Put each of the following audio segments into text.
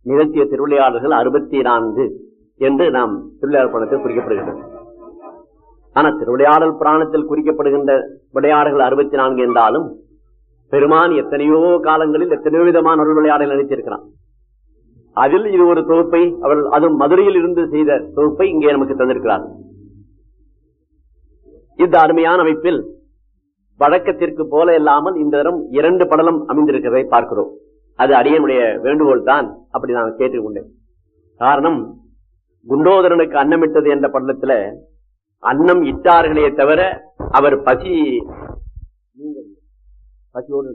நிகழ்த்திய திருவிளையாடல்கள் 64 என்று நாம் திருவிளையாடல் புராணத்தில் குறிக்கப்படுகின்றன. ஆனா திருவிளையாடல் புராணத்தில் குறிக்கப்படுகின்ற விளையாடுகள் 64 என்றாலும் பெருமான் எத்தனையோ காலங்களில் எத்தனையோ விதமான ஒரு விளையாடல் நினைத்திருக்கிறான். அதில் இது ஒரு தொகுப்பை அவள் அதுவும் மதுரையில் இருந்து செய்த தொகுப்பை இங்கே நமக்கு தந்திருக்கிறார். இந்த அருமையான அமைப்பில் வழக்கத்திற்கு போல இல்லாமல் இந்த தரம் 2 படலம் அமைந்திருக்கிறதை பார்க்கிறோம். அது அடியனுடைய வேண்டுகோள் தான், அப்படி நான் கேட்டுக்கொண்டேன். காரணம், குண்டோதரனுக்கு அன்னமிட்டது என்ற படலத்துல அன்னம் இட்டார்களே தவிர அவர் பசியோடு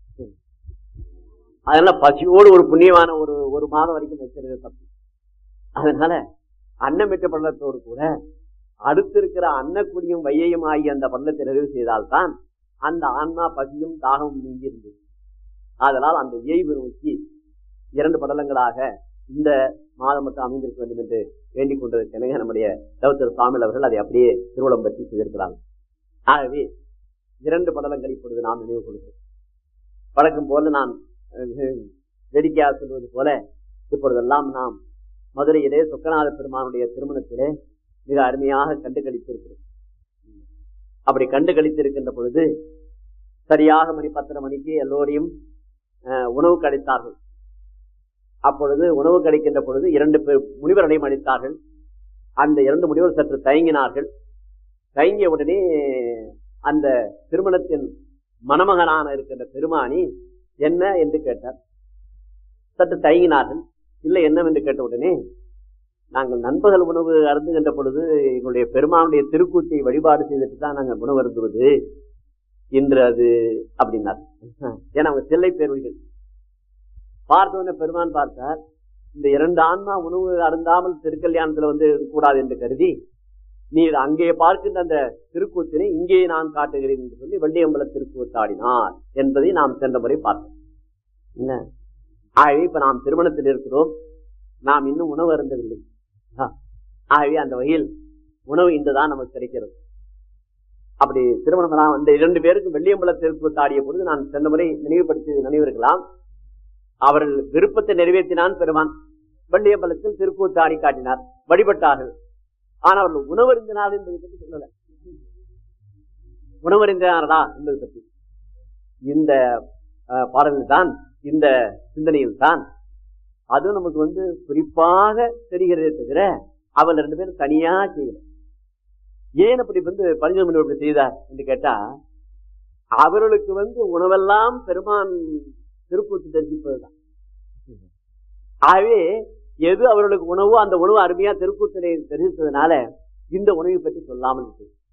அதனால பசியோடு ஒரு புண்ணியமான ஒரு மாதம் வரைக்கும் வைக்கிறது தப்பு. அதனால அன்னமிட்ட படலத்தோடு கூட அடுத்து இருக்கிற அன்னக்குடியும் வையையும் ஆகிய அந்த படலத்தை நிறைவு செய்தால்தான் அந்த ஆன்மா பசியும் தாகமும் நீங்கி இருந்தது. அதனால் அந்த இயல்பு நோக்கி 2 படலங்களாக இந்த மாதம் மட்டும் அமைந்திருக்க வேண்டும் என்று வேண்டிக் கொண்டதற்கென நம்முடைய தவத்திரு சுவாமி அவர்கள் அதை அப்படியே திருவள்ளம் பற்றி செய்திருக்கிறார்கள். ஆகவே 2 படலங்கள் இப்பொழுது நாம் நினைவு கொடுக்கிறோம். வழக்கம் போல நான் வேடிக்கையாக சொல்வது போல இப்பொழுதெல்லாம் நாம் மதுரையிலே சொக்கநாத பெருமானுடைய திருமணத்திலே மிக அருமையாக கண்டு கழித்திருக்கிறோம். அப்படி கண்டு கழித்திருக்கின்ற பொழுது சரியாக மணி 10:30 மணிக்கு எல்லோரையும் உணவு கிடைத்தார்கள். அப்பொழுது உணவு கிடைக்கின்ற பொழுது 2 முனிவர்களையும் அளித்தார்கள். அந்த 2 முனிவர் சற்று தயங்கினார்கள். தயங்கிய உடனே அந்த திருமணத்தின் மணமகனான இருக்கின்ற பெருமானி என்ன என்று கேட்டார். சற்று தயங்கினார்கள். இல்லை என்னவென்று கேட்ட உடனே, நாங்கள் நண்பகல் உணவு அருந்துகின்ற பொழுது எங்களுடைய பெருமானுடைய திருக்கூத்தை வழிபாடு செய்துட்டு தான் நாங்கள் உணவு அருந்துவது இன்று அது அப்படின்னார். ஏன்னா அவங்க தில்லை பேர்வழிகள் பார்த்தவன பெருமான் பார்த்தார். இந்த 2 ஆன்மா உணவு அருந்தாமல் திருக்கல்யாணத்துல கூடாது என்று கருதி, நீர் அங்கே பார்க்கின்ற அந்த திருக்கூத்தினை இங்கே நான் காட்டுகிறேன் என்று சொல்லி வெள்ளியம்பல திருக்கூத்தாடினார் என்பதை நாம் சென்ற முறை பார்த்தோம். என்ன ஆகவே இப்ப நாம் திருமணத்தில் இருக்கிறோம், நாம் இன்னும் உணவு அருந்தவில்லை. ஆகவே அந்த வகையில் உணவு இன்றுதான் நமக்கு கிடைக்கிறது. அப்படி திருமணம் அந்த 2 பேருக்கும் வெள்ளியம்பல திருக்கூத்தாடிய பொழுது நான் சென்ற முறை நினைவிருக்கலாம். அவர்கள் விருப்பத்தை நிறைவேற்றினான் பெருமான். வெள்ளியம்பலத்தில் திருக்கூத்தாடி காட்டினார், வழிபட்டார்கள். ஆனால் அவர்கள் உணவருந்தினார் என்பதை பற்றி சொல்லல. உணவருந்தினாரா என்பதை பற்றி இந்த பாடலில் தான், இந்த சிந்தனையில் தான் அது நமக்கு குறிப்பாக தெரிகிறதே தவிர அவள் 2 பேரும் தனியா செய்யல. ஏன் அப்படி பரிஞ்சோமணி அப்படி செய்தார் என்று கேட்டா, அவர்களுக்கு உணவெல்லாம் பெருமான் திருக்கூத்து தரிசிப்பதுதான். ஆகவே எது அவர்களுக்கு உணவோ அந்த உணவு அருமையா திருக்கூத்தினை தெரிவித்ததுனால இந்த உணவை பற்றி சொல்லாமல்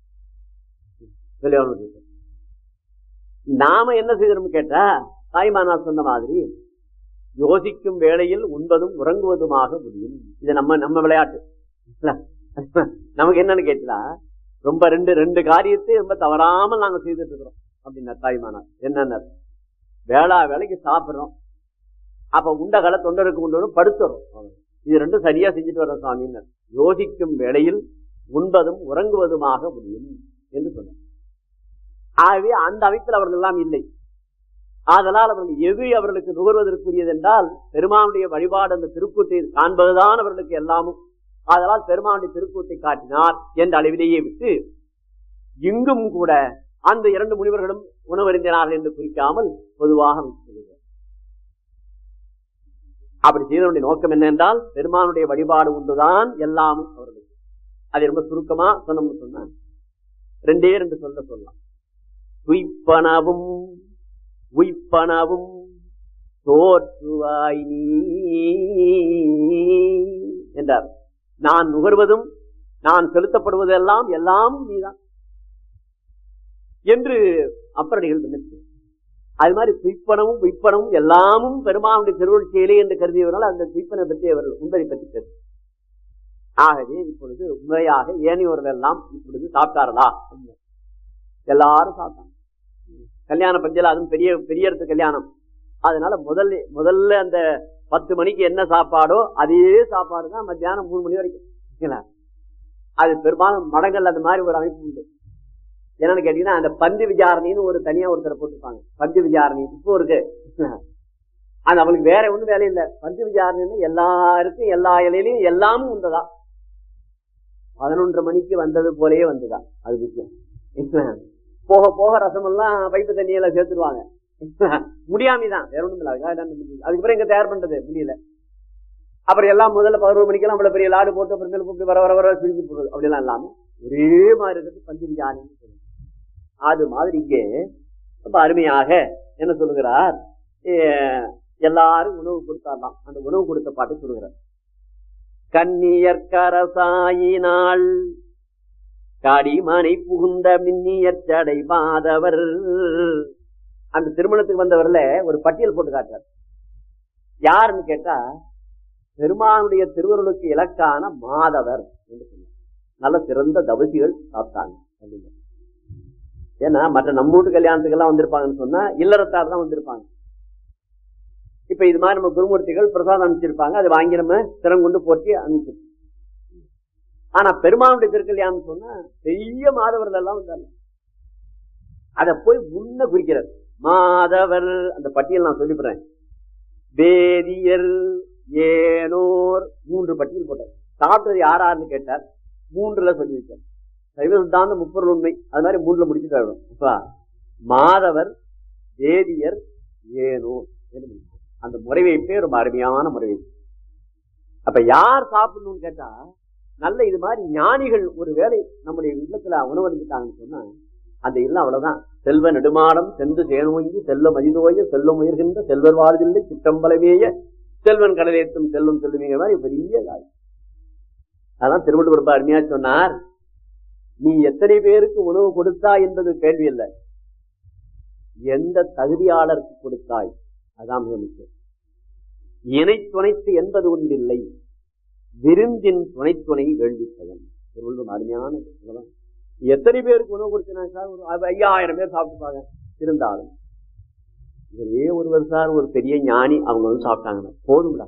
நாம என்ன செய்யணும் கேட்டா, தாய்மானா சொன்ன மாதிரி யோசிக்கும் வேளையில் உண்பதும் உறங்குவதுமாக முடியும். இது நம்ம விளையாட்டு. நமக்கு என்னன்னு கேட்டா, ரொம்ப ரெண்டு காரியத்தை ரொம்ப தவறாமல் நாங்க செய்துட்டு இருக்கிறோம் அப்படின்னா தாய்மானா என்னன்னா, வேளா வேலைக்கு சாப்பிடுறோம், அப்ப உண்ட கால தொண்டருக்கு கொண்டு படுத்துறோம். இது 2 சரியா செஞ்சுட்டு வர்ற சுவாமின்னு. யோசிக்கும் வேளையில் உண்பதும் உறங்குவதுமாக முடியும் என்று சொன்னார். ஆகவே அந்த அமைப்பில் அவர்கள் எல்லாம் இல்லை. ஆதலால் அவர்கள் எது அவர்களுக்கு நுகர்வதற்குரியது என்றால் பெருமானுடைய வழிபாடு அந்த திருக்கூத்தை காண்பதுதான் அவர்களுக்கு எல்லாமும். ஆதலால் பெருமானுடைய திருக்கூத்தை காட்டினார் என்ற அளவிலேயே விட்டு இங்கும் கூட அந்த 2 முனிவர்களும் உணவருந்தினார்கள் என்று குறிக்காமல் பொதுவாக அப்படி செய்தவனுடைய நோக்கம் என்ன என்றால், பெருமானுடைய வழிபாடு ஒன்றுதான் எல்லாமும் அவர்களுக்கு. அதை ரொம்ப சுருக்கமா சொன்னோம்னு சொன்னான். 2 சொல்லலாம். உய்ப்பனவும் உய்ப்பனவும் தோற்றுவாய் நீ என்றார். நான் நுகர்வதும் நான் செலுத்தப்படுவதெல்லாம் எல்லாமும் நீதான் என்று அப்பரடிகள் நினைச்சு, அது மாதிரி துய்ப்பனமும் உய்ப்பனமும் எல்லாமும் பெருமானுடைய திருவள்ளுவர் செயலே என்று கருதியவர்கள் அந்த துய்ப்பனை பற்றி அவர்கள் உண்பதை பற்றி பேச. ஆகவே இப்பொழுது முறையாக ஏனையோர்கள் எல்லாம் இப்பொழுது சாப்பிட்டார்களா? எல்லாரும் சாப்பிட்டாங்க. கல்யாண பஞ்சல, அதுவும் பெரிய இடத்து கல்யாணம். அதனால முதல்ல அந்த 10 மணிக்கு என்ன சாப்பாடோ அதே சாப்பாடு தான் மத்தியானம் 3 மணி வரைக்கும். அது பெரும்பாலும் மடங்கள் அந்த மாதிரி ஒரு அமைப்பு உண்டு. என்னன்னு கேட்டீங்கன்னா, அந்த பந்தி விசாரணின்னு ஒரு தனியா ஒருத்தரை போட்டுருப்பாங்க. பந்தி விசாரணி இப்போ இருக்கு. அது அவளுக்கு வேற ஒண்ணும் வேலை இல்லை. பஞ்ச விசாரணை எல்லாருக்கும் எல்லா இலையிலையும் எல்லாமும் உண்டதா. 11:30 மணிக்கு வந்தது போலயே வந்துதா. அது விஷயம். போக போக ரசமெல்லாம் பைப்பு தண்ணியெல்லாம் சேர்த்துருவாங்க. முடியாமதான், வேற ஒண்ணும் இல்லை. அதுக்கப்புறம் எங்க தயார் பண்றது முடியல. அப்புறம் எல்லாம் முதல்ல 11 மணிக்கெல்லாம் அவ்வளவு பெரிய லாடு போட்டு அப்புறம் கூப்பிட்டு வர வர வர சுருக்கி போடுறது அப்படிலாம் இல்லாம ஒரே மாதிரி இருக்கிறது பஞ்ச விசாரணை. அது மாதிரி இங்கே ரொம்ப அருமையாக என்ன சொல்லுகிறார், எல்லாரும் உணவு கொடுத்தாரலாம். அந்த உணவு கொடுத்த பாட்டை சொல்லுகிறார். கன்னியற்கரசாயினாள் காடிமனை புகுந்த மின்னியற் சடை மாதவர். அந்த திருமணத்துக்கு வந்தவர்ல ஒரு பட்டியல் போட்டு காட்டுறார். யாருன்னு கேட்டா பெருமானுடைய திருவருளுக்கு இலக்கான மாதவர் என்று சொன்னார். நல்ல சிறந்த தவசிகள் சாப்பிட்டாங்க. ஏன்னா மற்ற நம்ம வீட்டு கல்யாணத்துக்கு எல்லாம் வந்திருப்பாங்கன்னு சொன்னா இல்லறத்தார் தான் வந்திருப்பாங்க. இப்ப இது மாதிரி நம்ம குருமூர்த்திகள் பிரசாதம் அனுப்பிச்சிருப்பாங்க. அதை வாங்கி நம்ம திறம் கொண்டு போற்றி அனுப்பிச்சிருப்போம். ஆனா பெருமானுடைய திருக்கல்யாணம் சொன்னா பெரிய மாதவர்கள் எல்லாம் வந்தாங்க. அதை போய் முன்ன குறிக்கிறார். மாதவர் அந்த பட்டியல் நான் சொல்லிவிடுறேன். வேதியர் ஏனோர் 3 பட்டியல் போட்டார். சாப்பிட்டது யாராருன்னு கேட்டார். 3ல சொல்லி வச்சார். சைவ சித்தாந்த முப்பொருள் உண்மை அது மாதிரி 3ல முடிச்சுட்டு மாதவர் வேதியர் ஏனோர் அந்த முறைவைப்பே ரொம்ப அருமையான முறைவைப்பு. அப்ப யார் சாப்பிடணும்னு கேட்டா நல்ல இது மாதிரி ஞானிகள் ஒரு வேளை நம்முடைய இல்லத்துல உணவளிச்சுட்டாங்கன்னு சொன்னா அந்த இல்லம் அவ்வளவுதான். செல்வ நெடுமாடம் சென்று சேனோங்கி செல்வ மதிதோய செல்வம் உயர்கின்ற செல்வர் வாழ்தில்லை சிற்றம்பலமேய செல்வன் கடலேத்தும் செல்வம் செல்லுவீங்க மாதிரி பெரிய காலம். அதான் திருவள்ளுவர் ரொம்ப அருமையா சொன்னார். நீ எத்தனை பேருக்கு உணவு கொடுத்தாய் என்பது கேள்வி இல்லை, எந்த தகுதியாளருக்கு கொடுத்தாய் அதான் மிக முக்கியம். இணை துணைத்து என்பது ஒன்றில்லை, விருந்தின் துணை வேள்வி பயன். திருவள்ளுவர் அருமையான எத்தனை பேருக்கு உணவு கொடுத்தனா சார்? ஒரு 5000 பேர் சாப்பிட்டுப்பாங்க. இருந்தாலும் ஒரே ஒருவர் சார் ஒரு பெரிய ஞானி அவங்க வந்து சாப்பிட்டாங்கன்னா போதும்டா.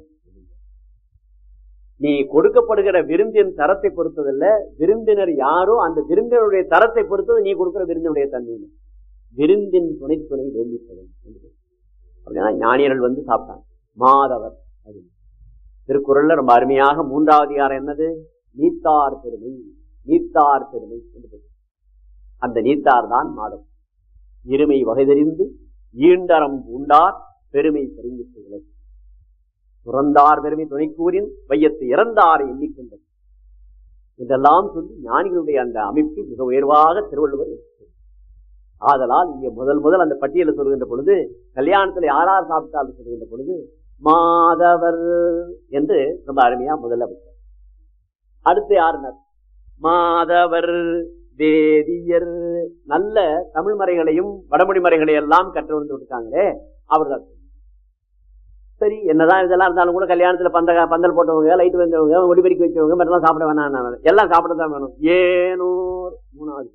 நீ கொடுக்கப்படுகிற விருந்தின் தரத்தை பொறுத்ததில்ல, விருந்தினர் யாரோ அந்த விருந்தினருடைய தரத்தை பொறுத்தது நீ கொடுக்கிற விருந்தினுடைய தன்மை. விருந்தின் துணை வேள்விப்படும் அப்படின்னா ஞானியர்கள் வந்து சாப்பிட்டாங்க. மாதவர் திருக்குறள்ல ரொம்ப அருமையாக 3வது அதிகாரம் என்னது? நீத்தார் பெருமை. நீத்தார் பெருமை என்று அந்த நீத்தார் தான் மாதவர். இருமை வகை தெரிந்து ஈண்டரம் பூண்டார் பெருமை தெரிவித்துள்ளது. துறந்தார் பெருமை துணைக்கூறின் வையத்து இறந்தாரை எண்ணிக்கொண்டது. இதெல்லாம் சொல்லி ஞானிகளுடைய அந்த அமைப்பு மிக உயர்வாக திருவள்ளுவர். ஆதலால் இங்கே முதல் அந்த பட்டியலை சொல்கின்ற பொழுது கல்யாணத்துல யாரார் சாப்பிட்டாலும் சொல்கின்ற பொழுது மாதவர் என்று ரொம்ப அருமையா முதல்ல வைத்தார். அடுத்து யாருனர்? மாதவர் வேதியர். நல்ல தமிழ் மறைகளையும் வடமொழி மறைகளையும் எல்லாம் கற்று வந்து விட்டாங்களே அவர்கள். சரி என்னதான் இதெல்லாம் இருந்தாலும் கூட கல்யாணத்துல பந்தல் போட்டவங்க, லைட் வந்தவங்க, ஒளிபெருக்கி வச்சவங்க மட்டும் சாப்பிட வேணாம், எல்லாம் சாப்பிடத்தான் வேணும். ஏனூர் 3வது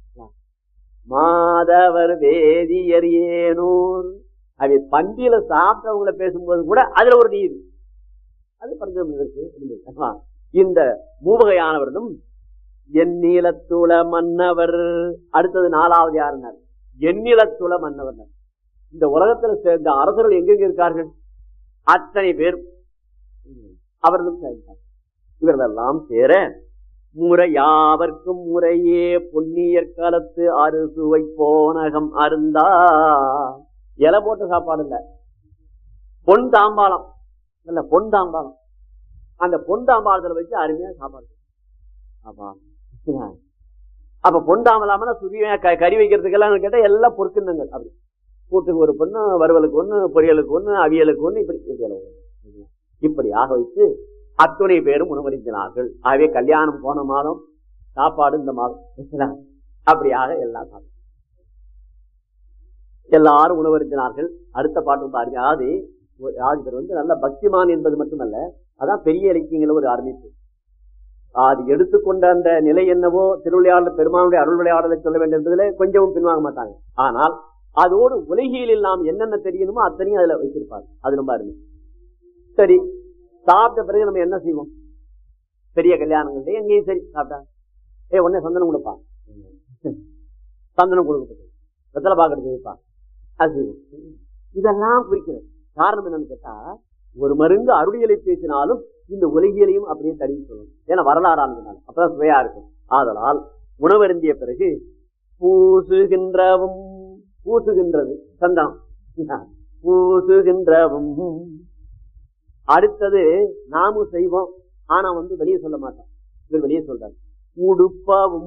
மாதவர் வேதியர் ஏனூர். அவை பந்தியில சாப்பிட்டவங்களை பேசும்போது கூட அதுல ஒரு நீர் அது பஞ்சம். இந்த மூவகையானவர்களும் எண்ணிலத்துள மன்னவர். அடுத்தது 4வது யாருனர்? எண்ணிலத்துள மன்னவர். இந்த உலகத்துல சேர்ந்த அரசர்கள் எங்கெங்க இருக்கார்கள் அத்தனை பேர் அவர்களும் சேர்ந்தார். இவர்களெல்லாம் சேர முறையாவர்க்கும் முறையே பொன்னியற் காலத்து அறுசுவை போனகம் அருந்தா. இலை போட்ட சாப்பாடு இல்ல, பொன் தாம்பாளம் இல்ல, பொன் தாம்பாளம். அந்த பொன் தாம்பாளத்துல வச்சு அருமையா சாப்பாடு. அப்ப பொன் தாம்பலாமனா சுரியா கறி வைக்கிறதுக்கு எல்லாம் கேட்டா எல்லாம் பொறுக்குன்னு அப்படி கூட்டுக்கு ஒரு பொண்ணு, வறுவலுக்கு ஒண்ணு, பொரியலுக்கு ஒண்ணு, அவியலுக்கு ஒண்ணு, இப்படி ஆக வைத்து அத்துணை பேரும் உணவளித்தினார்கள். ஆகவே கல்யாணம் போன மாதம், சாப்பாடு இந்த மாதம், அப்படியாக எல்லாம் எல்லாரும் உணவளித்தினார்கள். அடுத்த பாட்டு பாருங்க. ஆதிபர் வந்து நல்ல பக்திமான் என்பது மட்டுமல்ல, அதான் பெரிய இலக்கியங்கள ஒரு ஆரம்பிப்பு. அது எடுத்துக்கொண்ட அந்த நிலை என்னவோ திருவிளையாடல் பெருமானுடைய அருள் விளையாடலை சொல்ல வேண்டும் என்பதில் கொஞ்சமும் பின்வாங்க மாட்டாங்க. ஆனால் அதோடு உலகியலில் நாம் என்னென்ன தெரியணுமோ அத்தனையும் அதுல வச்சிருப்பாங்க. அது ரொம்ப அருமை. சரி, சாப்பிட்ட பிறகு நம்ம என்ன செய்வோம்? பெரிய கல்யாணங்கள் எங்கேயும் சரி சாப்பிட்டா உடனே சந்தனம் கொடுப்பான். சந்தனம் கொடுக்கப்பட்டது வெத்தலை பாக்கிறது வைப்பான். அது இதெல்லாம் குறிக்கிறது. காரணம் என்னன்னு கேட்டா, ஒரு மருந்து அருளியலை பேசினாலும் இந்த உலகியலையும் அப்படியே தழுவி சொல்லணும். ஏன்னா வரலாறானதுனால அப்பதான் சுவையா இருக்கும். ஆதலால் உணவருந்திய பிறகு பூசுகின்றவும், பூசுகின்றது சந்தனம், பூசுகின்றவும். அடுத்தது நாமும் செய்வோம், ஆனா வெளியே சொல்ல மாட்டோம். இவர் வெளியே சொல்றாரு உடுப்பாவும்.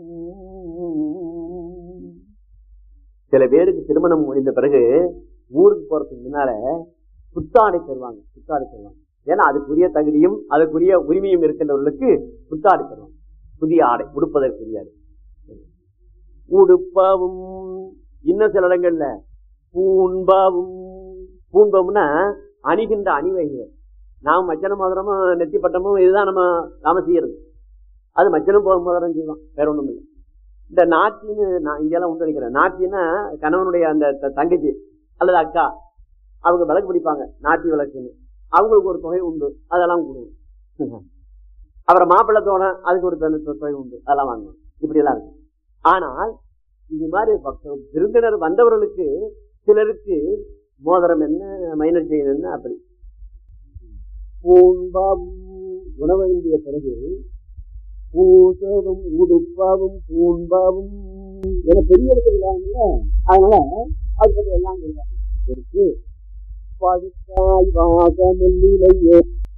சில பேருக்கு திருமணம் முடிந்த பிறகு ஊருக்கு போறதுக்கு முன்னால புத்தாடை தருவாங்க, புத்தாடை தருவாங்க. ஏன்னா அதுக்குரிய தகுதியும் அதுக்குரிய உரிமையும் இருக்கின்றவர்களுக்கு புத்தாடை தருவாங்க, புதிய ஆடை உடுப்பதற்குரிய ஆடை. உடுப்பாவும். இன்னும் சில இடங்கள்ல பூண்பாவும். பூன்பம்னா அணிகின்ற அணிவகைகள். நாம் மச்சன மோதிரமும் நெத்தி பட்டமும் இதுதான் நாம செய்யறது. அது மச்சனம் மோதிரம் செய்வோம், வேற ஒண்ணும் இல்லை. இந்த நாட்டின்னு நான் இங்கெல்லாம் உண்டு நினைக்கிறேன். நாட்டின்னா கணவனுடைய அந்த தங்கச்சி அல்லது அக்கா, அவங்க விளக்கு பிடிப்பாங்க, நாட்டி விளக்குன்னு. அவங்களுக்கு ஒரு தொகை உண்டு, அதெல்லாம் கொடுக்கும். அப்புறம் மாப்பிள்ளத்தோட அதுக்கு ஒரு தொகை உண்டு, அதெல்லாம் வாங்குவோம். இப்படி எல்லாம் இருக்கு. ஆனால் இது மாதிரி விருந்தினர் வந்தவர்களுக்கு சிலருக்கு மோதிரம் என்ன, மைனர் செயின் என்ன, அப்படி. பூன்பாவும். உணவருந்திய பிறகு பூசவும் உடுப்பாவும் பூன்பாவும் என பெரிய இடத்துல, அதனால அது எல்லாம் இருக்கு. பழுத்தாய் வாசமில்லையே